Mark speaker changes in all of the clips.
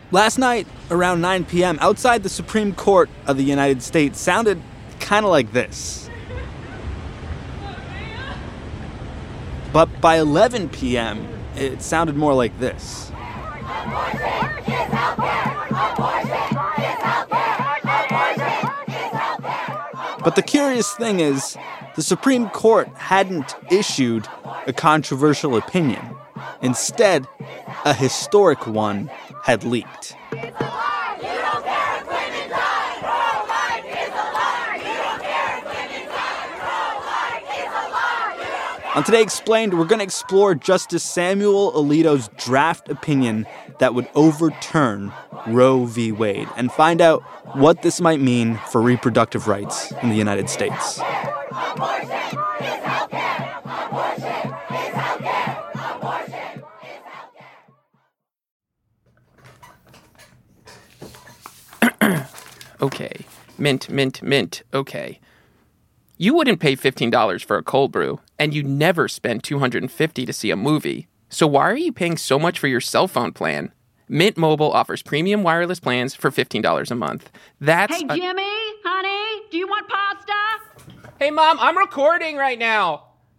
Speaker 1: Last night, around 9 p.m., outside the Supreme Court of the United States sounded kind of like this. But by 11 p.m., it sounded more like this. But the curious thing is, the Supreme Court hadn't issued a controversial opinion. Instead, a historic one had leaked. On Today Explained, we're going to explore Justice Samuel Alito's draft opinion that would overturn Roe v. Wade and find out what this might mean for reproductive rights in the United States.
Speaker 2: Okay. Mint. Okay. You wouldn't pay $15 for a cold brew, and you never spend $250 to see a movie. So why are you paying so much for your cell phone plan? Mint Mobile offers premium wireless plans for $15 a month.
Speaker 3: Hey, Jimmy, honey, do you want pasta?
Speaker 2: Hey, Mom, I'm recording right now.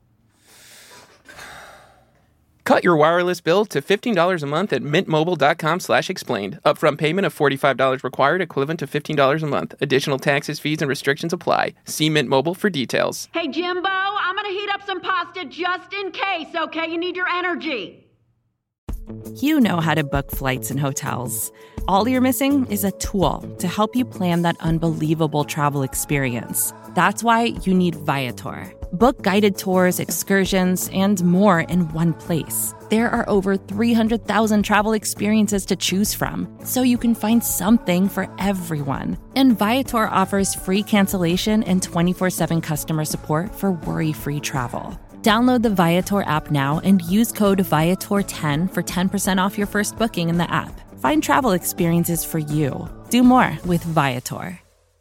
Speaker 2: Cut your wireless bill to $15 a month at mintmobile.com/explained. Upfront payment of $45 required, equivalent to $15 a month. Additional taxes, fees, and restrictions apply. See Mint Mobile for details.
Speaker 3: Hey, Jimbo, I'm going to heat up some pasta just in case, okay? You need your energy.
Speaker 4: You know how to book flights and hotels. All you're missing is a tool to help you plan that unbelievable travel experience. That's why you need Viator. Book guided tours, excursions, and more in one place. There are over 300,000 travel experiences to choose from, so you can find something for everyone. And Viator offers free cancellation and 24/7 customer support for worry-free travel. Download the Viator app now and use code Viator10 for 10% off your first booking in the app. Find travel experiences for you. Do more with Viator.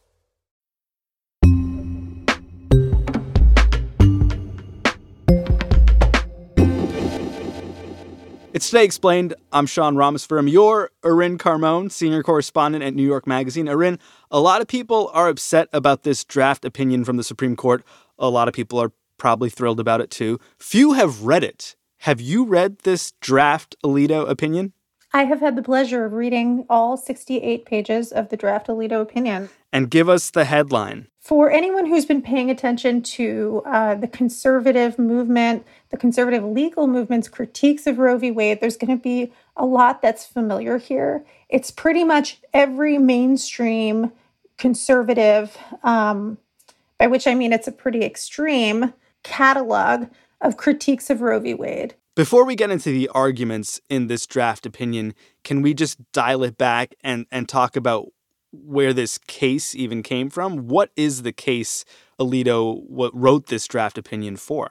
Speaker 1: It's Today Explained. I'm Sean Rameswaram. You're Erin Carmone, senior correspondent at New York Magazine. Erin, a lot of people are upset about this draft opinion from the Supreme Court. A lot of people are probably thrilled about it, too. Few have read it. Have you read this draft Alito opinion?
Speaker 5: I have had the pleasure of reading all 68 pages of the draft Alito opinion.
Speaker 1: And give us the headline.
Speaker 5: For anyone who's been paying attention to the conservative movement, the conservative legal movement's critiques of Roe v. Wade, there's going to be a lot that's familiar here. It's pretty much every mainstream conservative, by which I mean it's a pretty extreme catalog of critiques of Roe v. Wade.
Speaker 1: Before we get into the arguments in this draft opinion, can we just dial it back and talk about where this case even came from? What is the case Alito wrote this draft opinion for?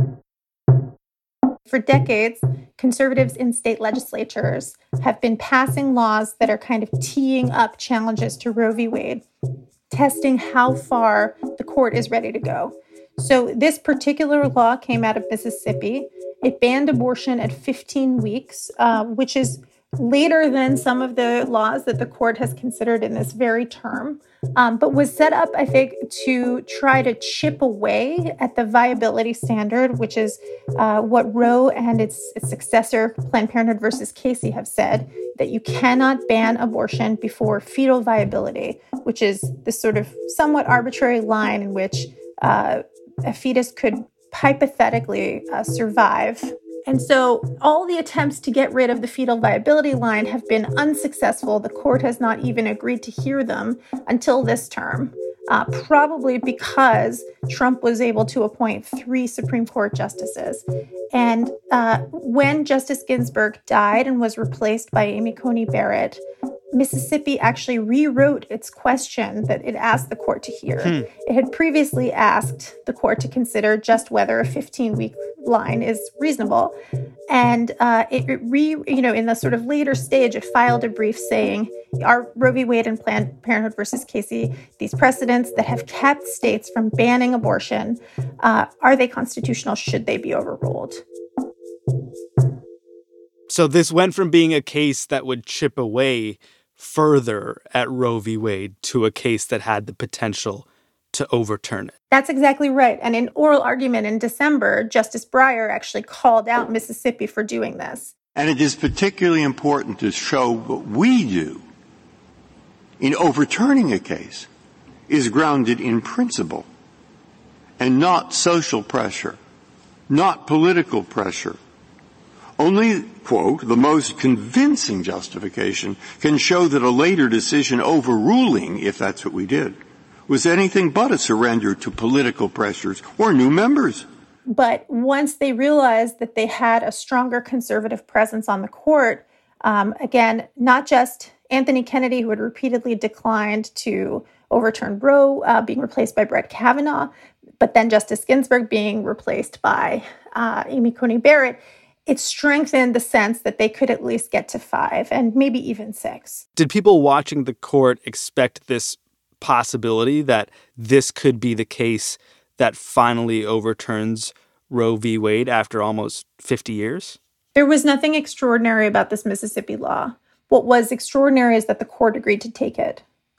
Speaker 5: For decades, conservatives in state legislatures have been passing laws that are kind of teeing up challenges to Roe v. Wade, testing how far the court is ready to go. So this particular law came out of Mississippi. It banned abortion at 15 weeks, which is later than some of the laws that the court has considered in this very term, but was set up, I think, to try to chip away at the viability standard, which is what Roe and its successor, Planned Parenthood versus Casey, have said, that you cannot ban abortion before fetal viability, which is this sort of somewhat arbitrary line in which a fetus could hypothetically survive. And so all the attempts to get rid of the fetal viability line have been unsuccessful. The court has not even agreed to hear them until this term, probably because Trump was able to appoint 3 Supreme Court justices. And when Justice Ginsburg died and was replaced by Amy Coney Barrett, Mississippi actually rewrote its question that it asked the court to hear. It had previously asked the court to consider just whether a 15-week line is reasonable. And in the sort of later stage, it filed a brief saying, are Roe v. Wade and Planned Parenthood versus Casey, these precedents that have kept states from banning abortion, are they constitutional? Should they be overruled?
Speaker 1: So this went from being a case that would chip away further at Roe v. Wade to a case that had the potential to overturn it.
Speaker 5: That's exactly right. And in oral argument in December, Justice Breyer actually called out Mississippi for doing this.
Speaker 6: And it is particularly important to show what we do in overturning a case is grounded in principle and not social pressure, not political pressure. Only, quote, the most convincing justification can show that a later decision overruling, if that's what we did, was anything but a surrender to political pressures or new members.
Speaker 5: But once they realized that they had a stronger conservative presence on the court, again, not just Anthony Kennedy, who had repeatedly declined to overturn Roe, being replaced by Brett Kavanaugh, but then Justice Ginsburg being replaced by Amy Coney Barrett, it strengthened the sense that they could at least get to 5 and maybe even 6.
Speaker 1: Did people watching the court expect this possibility that this could be the case that finally overturns Roe v. Wade after almost 50 years?
Speaker 5: There was nothing extraordinary about this Mississippi law. What was extraordinary is that the court agreed to take it.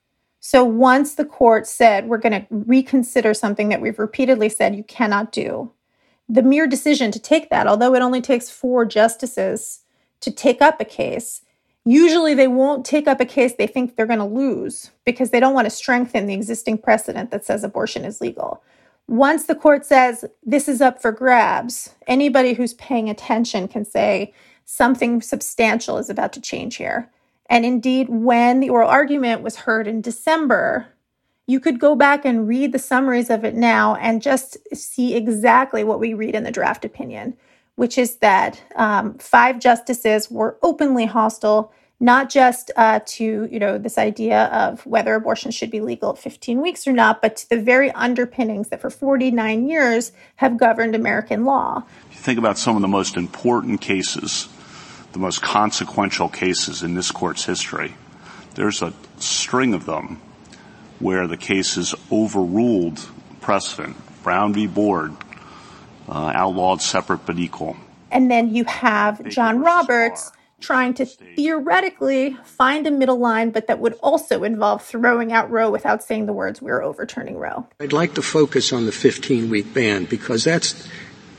Speaker 5: So once the court said, we're going to reconsider something that we've repeatedly said you cannot do, the mere decision to take that, although it only takes 4 justices to take up a case, usually they won't take up a case they think they're going to lose because they don't want to strengthen the existing precedent that says abortion is legal. Once the court says this is up for grabs, anybody who's paying attention can say something substantial is about to change here. And indeed, when the oral argument was heard in December, you could go back and read the summaries of it now and just see exactly what we read in the draft opinion, which is that 5 justices were openly hostile, not just to this idea of whether abortion should be legal at 15 weeks or not, but to the very underpinnings that for 49 years have governed American law.
Speaker 7: If you think about some of the most important cases, the most consequential cases in this court's history, there's a string of them where the cases overruled precedent. Brown v. Board outlawed separate but equal.
Speaker 5: And then you have John Roberts trying to theoretically find a middle line, but that would also involve throwing out Roe without saying the words, we're overturning Roe.
Speaker 8: I'd like to focus on the 15-week ban because that's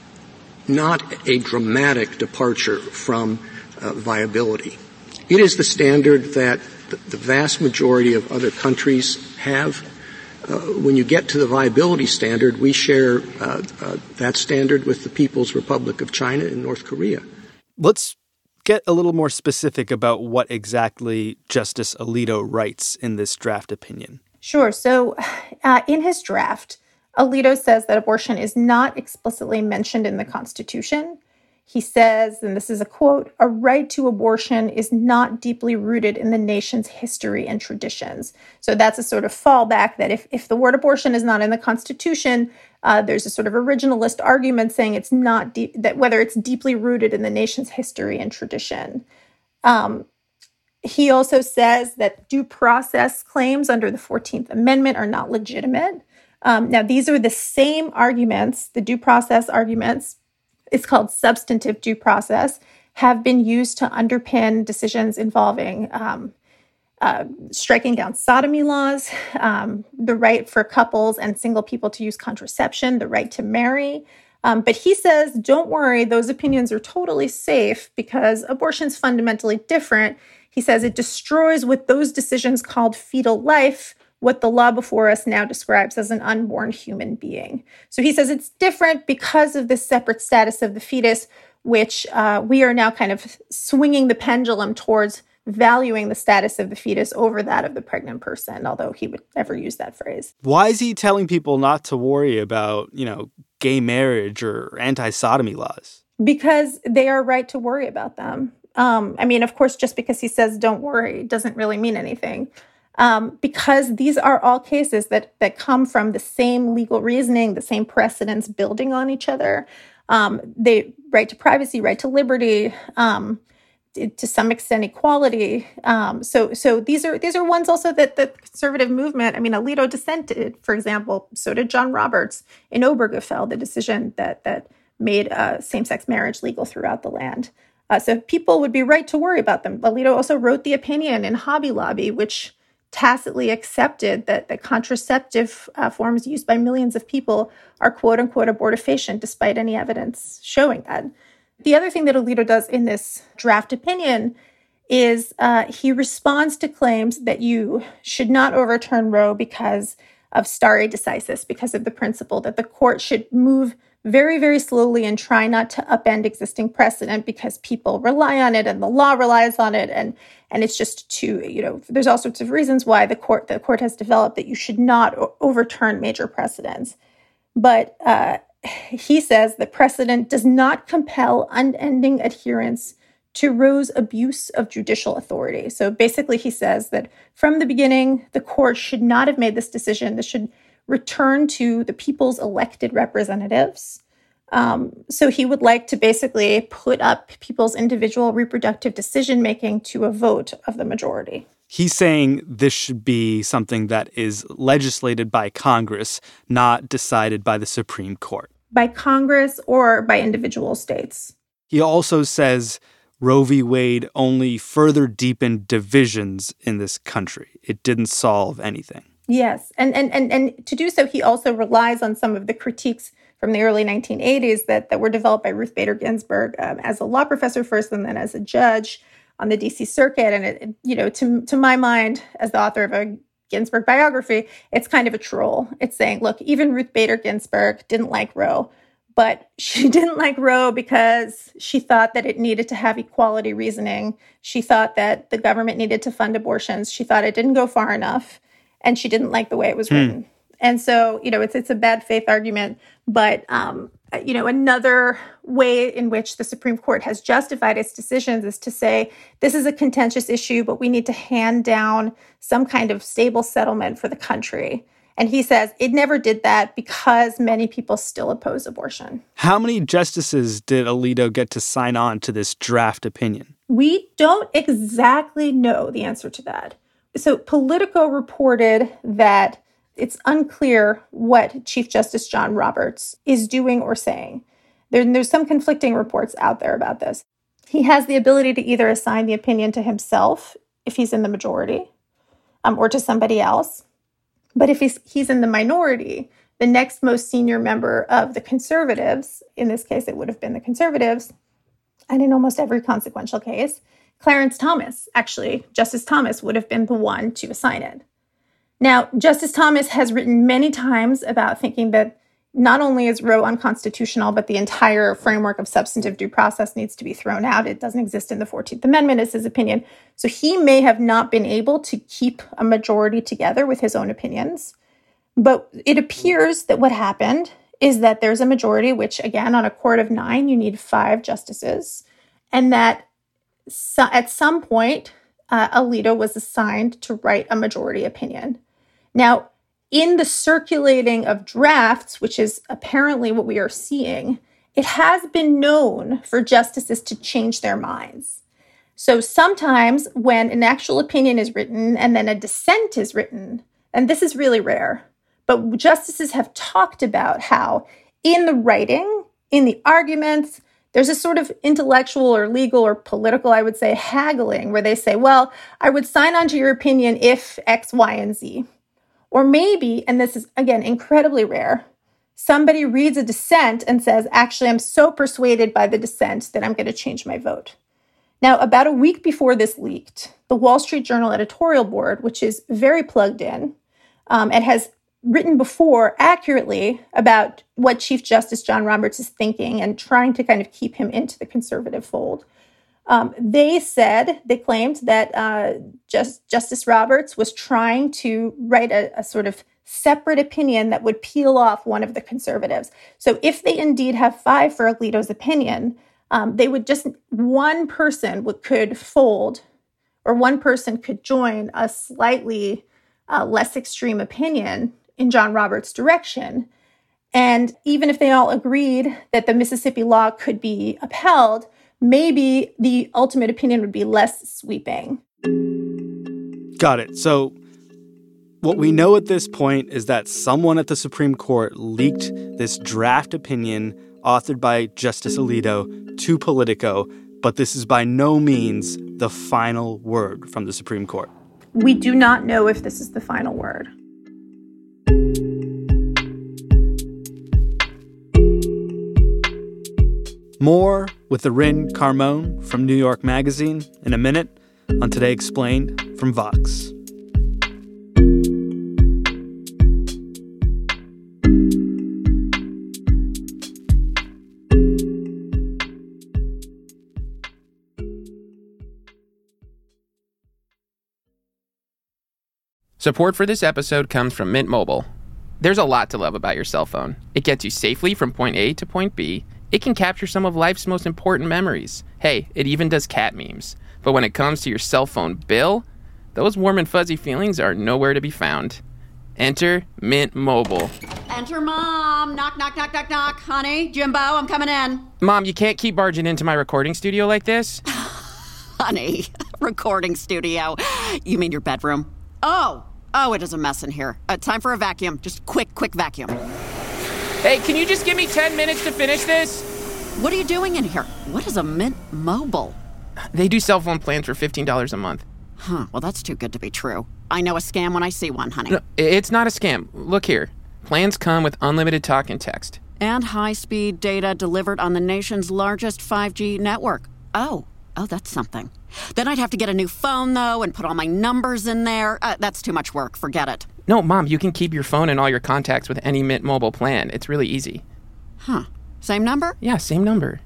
Speaker 8: not a dramatic departure from viability. It is the standard that the vast majority of other countries have. When you get to the viability standard, we share that standard with the People's Republic of China and North Korea.
Speaker 1: Let's get a little more specific about what exactly Justice Alito writes in this draft opinion.
Speaker 5: Sure. So in his draft, Alito says that abortion is not explicitly mentioned in the Constitution. He says, and this is a quote, "A right to abortion is not deeply rooted in the nation's history and traditions." So that's a sort of fallback that if the word abortion is not in the Constitution, there's a sort of originalist argument saying it's not that whether it's deeply rooted in the nation's history and tradition. He also says that due process claims under the 14th Amendment are not legitimate. Now, these are the same arguments, the due process arguments. It's called substantive due process, have been used to underpin decisions involving striking down sodomy laws, the right for couples and single people to use contraception, the right to marry. But he says, don't worry, those opinions are totally safe because abortion's fundamentally different. He says it destroys what those decisions called fetal life, what the law before us now describes as an unborn human being. So he says it's different because of this separate status of the fetus, which we are now kind of swinging the pendulum towards valuing the status of the fetus over that of the pregnant person, although he would never use that phrase.
Speaker 1: Why is he telling people not to worry about, gay marriage or anti-sodomy laws?
Speaker 5: Because they are right to worry about them. Of course, just because he says don't worry doesn't really mean anything. Because these are all cases that come from the same legal reasoning, the same precedents building on each other. They right to privacy, right to liberty, to some extent equality. So these are ones also that the conservative movement, Alito dissented, for example, so did John Roberts in Obergefell, the decision that made same-sex marriage legal throughout the land. So people would be right to worry about them. Alito also wrote the opinion in Hobby Lobby, which tacitly accepted that the contraceptive forms used by millions of people are quote-unquote abortifacient, despite any evidence showing that. The other thing that Alito does in this draft opinion is he responds to claims that you should not overturn Roe because of stare decisis, because of the principle that the court should move very, very slowly and try not to upend existing precedent because people rely on it and the law relies on it. And it's just too, there's all sorts of reasons why the court has developed that you should not overturn major precedents. But he says that precedent does not compel unending adherence to Roe's abuse of judicial authority. So basically he says that from the beginning, the court should not have made this decision. This should return to the people's elected representatives. So he would like to basically put up people's individual reproductive decision-making to a vote of the majority.
Speaker 1: He's saying this should be something that is legislated by Congress, not decided by the Supreme Court.
Speaker 5: By Congress or by individual states. He
Speaker 1: also says Roe v. Wade only further deepened divisions in this country. It didn't solve anything.
Speaker 5: Yes. And to do so, he also relies on some of the critiques from the early 1980s that were developed by Ruth Bader Ginsburg as a law professor first and then as a judge on the D.C. Circuit. And, to my mind, as the author of a Ginsburg biography, it's kind of a troll. It's saying, look, even Ruth Bader Ginsburg didn't like Roe, but she didn't like Roe because she thought that it needed to have equality reasoning. She thought that the government needed to fund abortions. She thought it didn't go far enough. And she didn't like the way it was written. And so, it's a bad faith argument. But, another way in which the Supreme Court has justified its decisions is to say, this is a contentious issue, but we need to hand down some kind of stable settlement for the country. And he says it never did that because many people still oppose abortion.
Speaker 1: How many justices did Alito get to sign on to this draft opinion?
Speaker 5: We don't exactly know the answer to that. So Politico reported that it's unclear what Chief Justice John Roberts is doing or saying. There's some conflicting reports out there about this. He has the ability to either assign the opinion to himself if he's in the majority, or to somebody else. But if he's in the minority, the next most senior member of the conservatives, in this case it would have been the conservatives, and in almost every consequential case, Clarence Thomas, actually, Justice Thomas would have been the one to assign it. Now, Justice Thomas has written many times about thinking that not only is Roe unconstitutional, but the entire framework of substantive due process needs to be thrown out. It doesn't exist in the 14th Amendment, is his opinion. So he may have not been able to keep a majority together with his own opinions. But it appears that what happened is that there's a majority, which, again, on a court of 9, you need 5 justices, and that at some point, Alito was assigned to write a majority opinion. Now, in the circulating of drafts, which is apparently what we are seeing, it has been known for justices to change their minds. So sometimes when an actual opinion is written and then a dissent is written, and this is really rare, but justices have talked about how in the writing, in the arguments, there's a sort of intellectual or legal or political, I would say, haggling where they say, well, I would sign on to your opinion if X, Y, and Z. Or maybe, and this is, again, incredibly rare, somebody reads a dissent and says, actually, I'm so persuaded by the dissent that I'm going to change my vote. Now, about a week before this leaked, the Wall Street Journal editorial board, which is very plugged in and has written before accurately about what Chief Justice John Roberts is thinking and trying to kind of keep him into the conservative fold. They claimed that Justice Roberts was trying to write a sort of separate opinion that would peel off one of the conservatives. So if they indeed have 5 for Alito's opinion, they would just, one person could fold, or one person could join a slightly less extreme opinion in John Roberts' direction. And even if they all agreed that the Mississippi law could be upheld, maybe the ultimate opinion would be less sweeping.
Speaker 1: Got it. So what we know at this point is that someone at the Supreme Court leaked this draft opinion authored by Justice Alito to Politico, but this is by no means the final word from the Supreme Court.
Speaker 5: We do not know if this is the final word.
Speaker 1: More with Erin Carmon from New York Magazine in a minute on Today Explained from Vox.
Speaker 2: Support for this episode comes from Mint Mobile. There's a lot to love about your cell phone. It gets you safely from point A to point B. It can capture some of life's most important memories. Hey, it even does cat memes. But when it comes to your cell phone bill, those warm and fuzzy feelings are nowhere to be found. Enter Mint Mobile.
Speaker 3: Enter Mom. Knock, knock, knock, knock, knock. Honey, Jimbo, I'm coming in.
Speaker 2: Mom, you can't keep barging into my recording studio like this.
Speaker 3: Honey, recording studio. You mean your bedroom? Oh, it is a mess in here. Time for a vacuum. Just quick vacuum.
Speaker 2: Hey, can you just give me 10 minutes to finish this?
Speaker 3: What are you doing in here? What is a Mint Mobile?
Speaker 2: They do cell phone plans for $15 a month.
Speaker 3: Huh, well, that's too good to be true. I know a scam when I see one, honey.
Speaker 2: No, it's not a scam. Look here. Plans come with unlimited talk and text.
Speaker 3: And high-speed data delivered on the nation's largest 5G network. Oh, that's something. Then I'd have to get a new phone, though, and put all my numbers in there. That's too much work. Forget it.
Speaker 2: No, Mom, you can keep your phone and all your contacts with any Mint Mobile plan. It's really easy.
Speaker 3: Huh. Same number?
Speaker 2: Yeah, same number.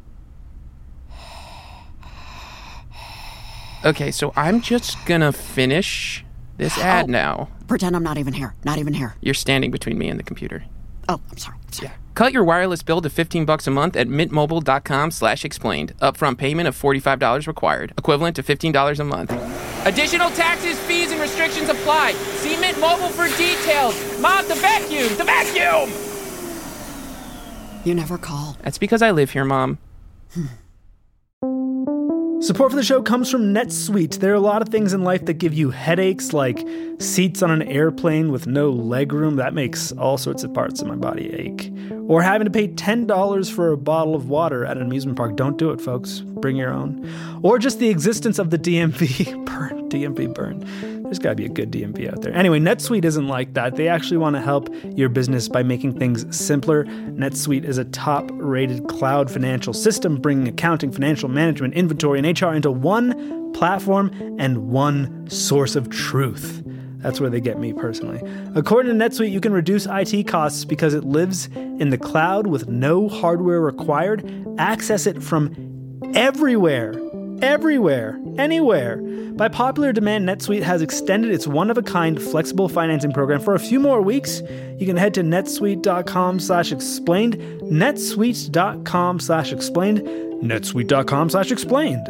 Speaker 2: Okay, so I'm just gonna finish this ad now.
Speaker 3: Pretend I'm not even here. Not even here.
Speaker 2: You're standing between me and the computer.
Speaker 3: Oh, I'm sorry.
Speaker 2: Yeah. Cut your wireless bill to $15 a month at mintmobile.com/explained. Upfront payment of $45 required, equivalent to $15 a month. Additional taxes, fees, and restrictions apply. See Mint Mobile for details. Mom, the vacuum! The vacuum!
Speaker 3: You never call.
Speaker 2: That's because I live here, Mom.
Speaker 1: Support for the show comes from NetSuite. There are a lot of things in life that give you headaches, like seats on an airplane with no legroom. That makes all sorts of parts of my body ache. Or having to pay $10 for a bottle of water at an amusement park. Don't do it, folks. Bring your own. Or just the existence of the DMV burn. DMV burn. There's got to be a good DMV out there. Anyway, NetSuite isn't like that. They actually want to help your business by making things simpler. NetSuite is a top-rated cloud financial system, bringing accounting, financial management, inventory, and HR into one platform and one source of truth. That's where they get me personally. According to NetSuite, you can reduce IT costs because it lives in the cloud with no hardware required. Access it from everywhere, anywhere. By popular demand, NetSuite has extended its one-of-a-kind flexible financing program for a few more weeks. You can head to netsuite.com/explained, netsuite.com/explained, netsuite.com/explained.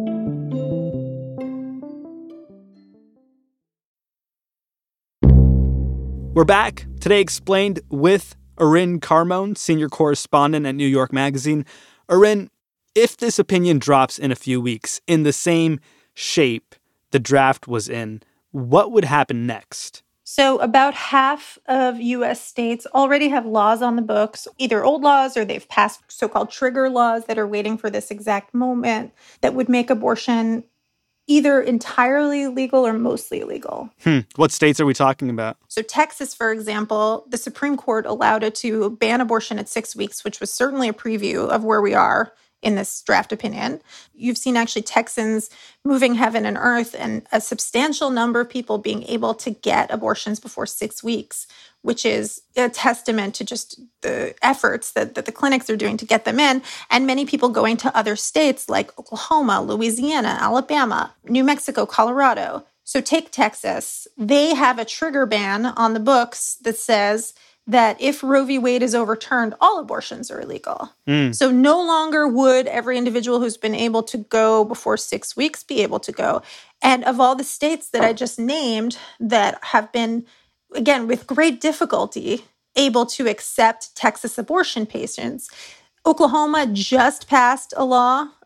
Speaker 1: We're back. Today Explained with Erin Carmon, senior correspondent at New York Magazine. Erin, if this opinion drops in a few weeks in the same shape the draft was in, what would happen next?
Speaker 5: So about half of U.S. states already have laws on the books, either old laws or they've passed so-called trigger laws that are waiting for this exact moment that would make abortion either entirely legal or mostly illegal.
Speaker 1: What states are we talking about?
Speaker 5: So Texas, for example, the Supreme Court allowed it to ban abortion at 6 weeks, which was certainly a preview of where we are in this draft opinion. You've seen actually Texans moving heaven and earth and a substantial number of people being able to get abortions before 6 weeks, which is a testament to just the efforts that the clinics are doing to get them in. And many people going to other states like Oklahoma, Louisiana, Alabama, New Mexico, Colorado. So take Texas. They have a trigger ban on the books that says that if Roe v. Wade is overturned, all abortions are illegal. So no longer would every individual who's been able to go before 6 weeks be able to go. And of all the states that I just named that have been, again, with great difficulty, able to accept Texas abortion patients, Oklahoma just passed a law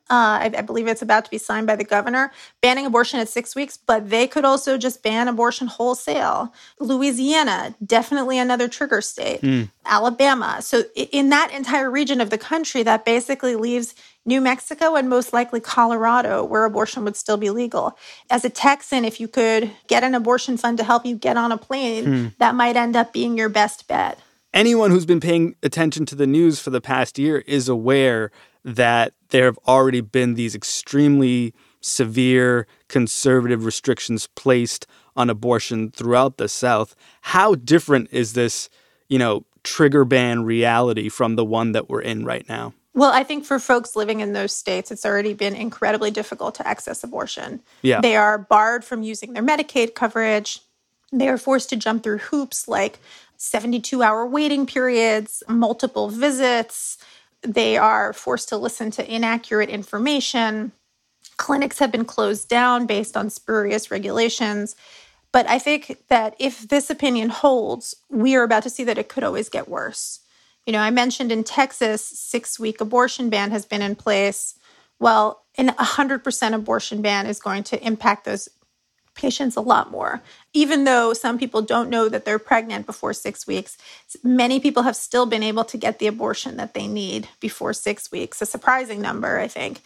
Speaker 5: I believe it's about to be signed by the governor, banning abortion at 6 weeks, but they could also just ban abortion wholesale. Louisiana, definitely another trigger state. Alabama. So in that entire region of the country, that basically leaves New Mexico and most likely Colorado, where abortion would still be legal. As a Texan, if you could get an abortion fund to help you get on a plane, that might end up being your best bet.
Speaker 1: Anyone who's been paying attention to the news for the past year is aware that there have already been these extremely severe conservative restrictions placed on abortion throughout the South. How different is this, trigger ban reality from the one that we're in right now?
Speaker 5: Well, I think for folks living in those states, it's already been incredibly difficult to access abortion.
Speaker 1: Yeah.
Speaker 5: They are barred from using their Medicaid coverage. They are forced to jump through hoops like 72-hour waiting periods, multiple visits. They are forced to listen to inaccurate information. Clinics have been closed down based on spurious regulations. But I think that if this opinion holds, we are about to see that it could always get worse. I mentioned in Texas, 6-week abortion ban has been in place. Well, an 100% abortion ban is going to impact those patients a lot more. Even though some people don't know that they're pregnant before 6 weeks, many people have still been able to get the abortion that they need before 6 weeks, a surprising number, I think.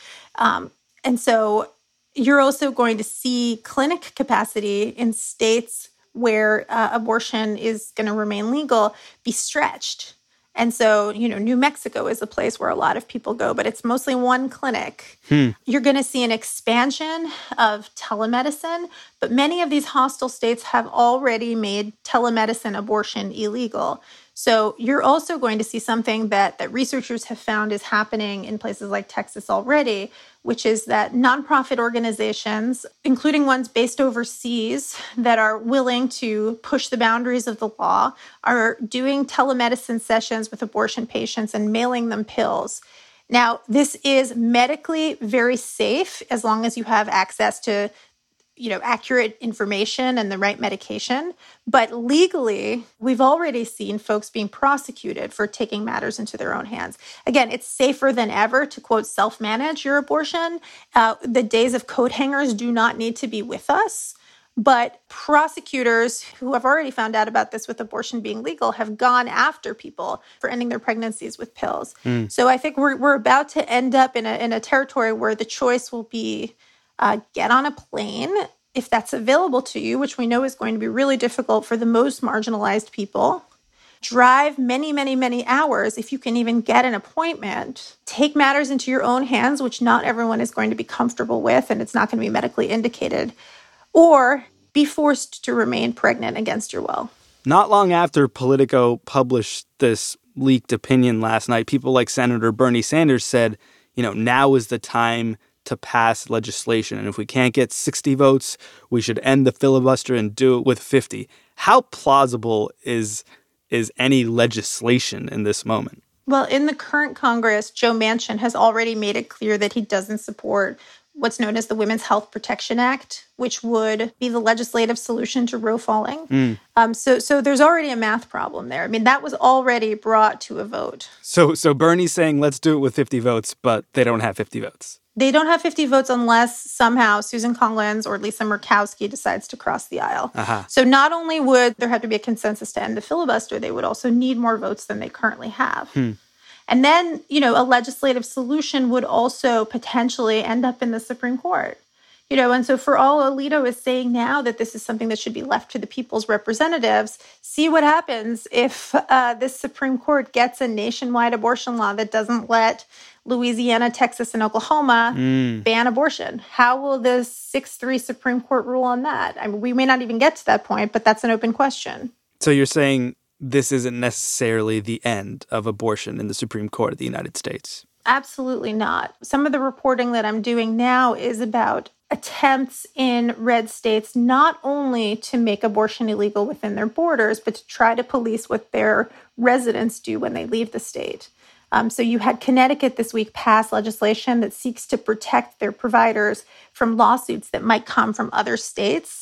Speaker 5: And so you're also going to see clinic capacity in states where abortion is going to remain legal be stretched. And so, New Mexico is a place where a lot of people go, but it's mostly one clinic. You're going to see an expansion of telemedicine, but many of these hostile states have already made telemedicine abortion illegal. So you're also going to see something that researchers have found is happening in places like Texas already, which is that nonprofit organizations, including ones based overseas that are willing to push the boundaries of the law, are doing telemedicine sessions with abortion patients and mailing them pills. Now, this is medically very safe as long as you have access to accurate information and the right medication. But legally, we've already seen folks being prosecuted for taking matters into their own hands. Again, it's safer than ever to, quote, self-manage your abortion. The days of coat hangers do not need to be with us. But prosecutors who have already found out about this with abortion being legal have gone after people for ending their pregnancies with pills. So I think we're about to end up in a territory where the choice will be get on a plane, if that's available to you, which we know is going to be really difficult for the most marginalized people. Drive many, many, many hours if you can even get an appointment. Take matters into your own hands, which not everyone is going to be comfortable with, and it's not going to be medically indicated. Or be forced to remain pregnant against your will.
Speaker 1: Not long after Politico published this leaked opinion last night, people like Senator Bernie Sanders said, now is the time to pass legislation. And if we can't get 60 votes, we should end the filibuster and do it with 50. How plausible is any legislation in this moment?
Speaker 5: Well, in the current Congress, Joe Manchin has already made it clear that he doesn't support what's known as the Women's Health Protection Act, which would be the legislative solution to Roe falling. So there's already a math problem there. I mean, that was already brought to a vote. So
Speaker 1: Bernie's saying, let's do it with 50 votes, but they don't have 50 votes.
Speaker 5: They don't have 50 votes unless somehow Susan Collins or Lisa Murkowski decides to cross the aisle. So not only would there have to be a consensus to end the filibuster, they would also need more votes than they currently have. And then, a legislative solution would also potentially end up in the Supreme Court. And so for all Alito is saying now that this is something that should be left to the people's representatives, see what happens if this Supreme Court gets a nationwide abortion law that doesn't let Louisiana, Texas, and Oklahoma ban abortion. How will the 6-3 Supreme Court rule on that? I mean, we may not even get to that point, but that's an open question.
Speaker 1: So you're saying this isn't necessarily the end of abortion in the Supreme Court of the United States?
Speaker 5: Absolutely not. Some of the reporting that I'm doing now is about attempts in red states not only to make abortion illegal within their borders, but to try to police what their residents do when they leave the state. So you had Connecticut this week pass legislation that seeks to protect their providers from lawsuits that might come from other states.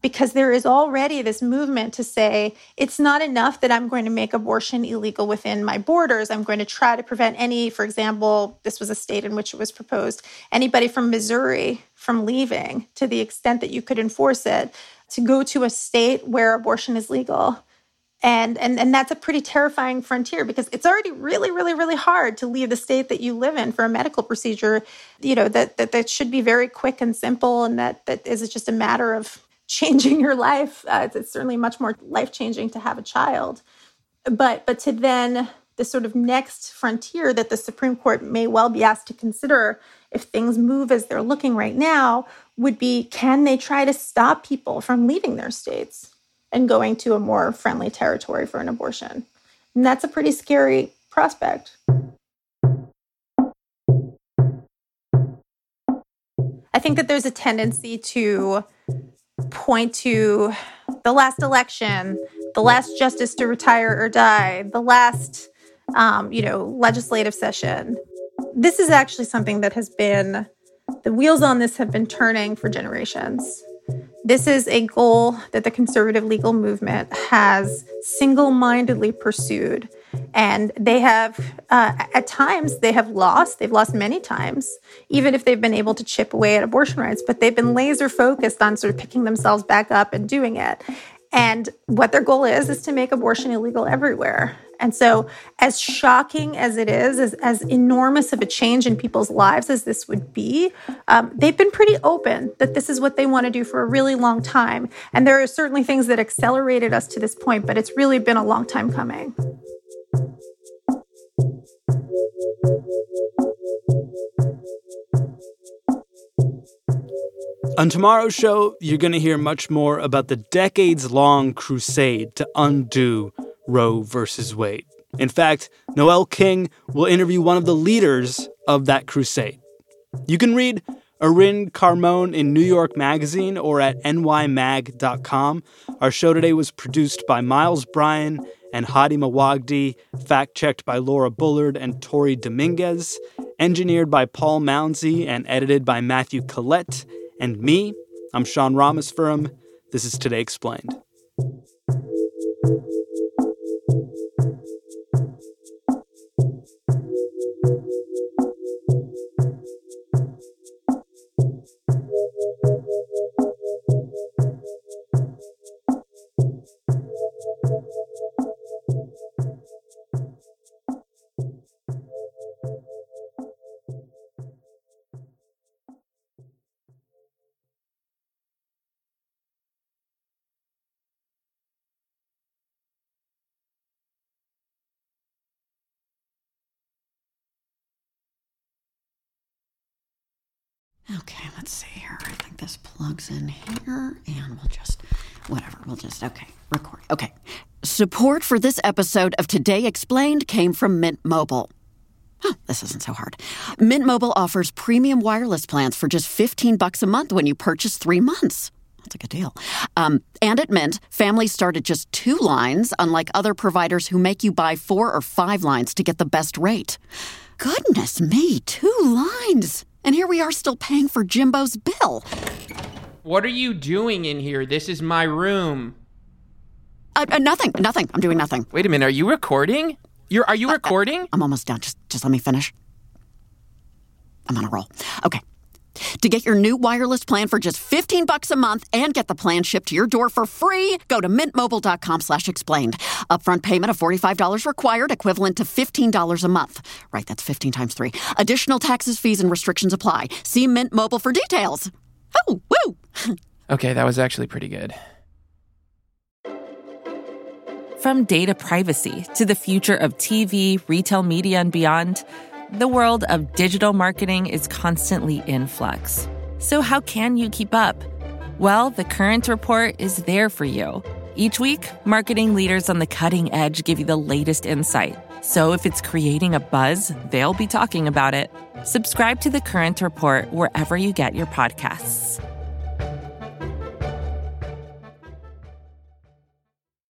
Speaker 5: because there is already this movement to say it's not enough that I'm going to make abortion illegal within my borders. I'm going to try to prevent any, for example, this was a state in which it was proposed, anybody from Missouri from leaving to the extent that you could enforce it to go to a state where abortion is legal. And that's a pretty terrifying frontier because it's already really, really, really hard to leave the state that you live in for a medical procedure, that should be very quick and simple, and that is just a matter of changing your life. It's certainly much more life-changing to have a child. But to then the sort of next frontier that the Supreme Court may well be asked to consider if things move as they're looking right now would be, can they try to stop people from leaving their states and going to a more friendly territory for an abortion? And that's a pretty scary prospect. I think that there's a tendency to point to the last election, the last justice to retire or die, the last, legislative session. This is actually something that has been, the wheels on this have been turning for generations. This is a goal that the conservative legal movement has single-mindedly pursued. And they have, at times, they've lost many times, even if they've been able to chip away at abortion rights, but they've been laser focused on sort of picking themselves back up and doing it. And what their goal is to make abortion illegal everywhere. And so as shocking as it is, as enormous of a change in people's lives as this would be, they've been pretty open that this is what they want to do for a really long time. And there are certainly things that accelerated us to this point, but it's really been a long time coming.
Speaker 1: On tomorrow's show, you're going to hear much more about the decades-long crusade to undo Roe versus Wade. In fact, Noel King will interview one of the leaders of that crusade. You can read Erin Carmon in New York Magazine or at nymag.com. Our show today was produced by Miles Bryan and Hadi Mawagdi, fact-checked by Laura Bullard and Tori Dominguez, engineered by Paul Mounsey and edited by Matthew Collette. And me, I'm Sean Rameswaram. This is Today Explained.
Speaker 3: Okay, let's see here. I think this plugs in here, and okay, record. Okay. Support for this episode of Today Explained came from Mint Mobile. Oh, this isn't so hard. Mint Mobile offers premium wireless plans for just $15 a month when you purchase 3 months. That's a good deal. And at Mint, families start at just 2 lines, unlike other providers who make you buy 4 or 5 lines to get the best rate. Goodness me, 2 lines. And here we are still paying for Jimbo's bill.
Speaker 2: What are you doing in here? This is my room.
Speaker 3: Nothing. I'm doing nothing.
Speaker 2: Wait a minute. Are you recording? Are you recording?
Speaker 3: I'm almost done. Just let me finish. I'm on a roll. Okay. To get your new wireless plan for just $15 a month and get the plan shipped to your door for free, go to mintmobile.com/explained. Upfront payment of $45 required, equivalent to $15 a month. Right, that's 15 times 3. Additional taxes, fees, and restrictions apply. See Mint Mobile for details. Oh, woo!
Speaker 2: Okay, that was actually pretty good.
Speaker 4: From data privacy to the future of TV, retail media, and beyond, the world of digital marketing is constantly in flux. So how can you keep up? Well, The Current Report is there for you. Each week, marketing leaders on the cutting edge give you the latest insight. So if it's creating a buzz, they'll be talking about it. Subscribe to The Current Report wherever you get your podcasts.